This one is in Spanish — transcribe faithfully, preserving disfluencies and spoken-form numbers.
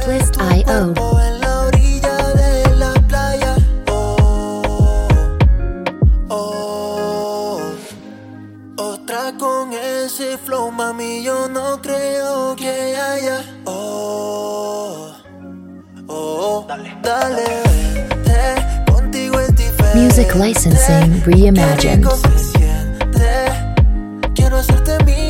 Twist punto i o. En la orilla de la playa. Oh, oh. Otra con ese flow, mami, yo no creo que haya. Oh, oh, dale, dale, vente, contigo es diferente. Music licensing reimagined. Qué rico se siente. Quiero hacerte mi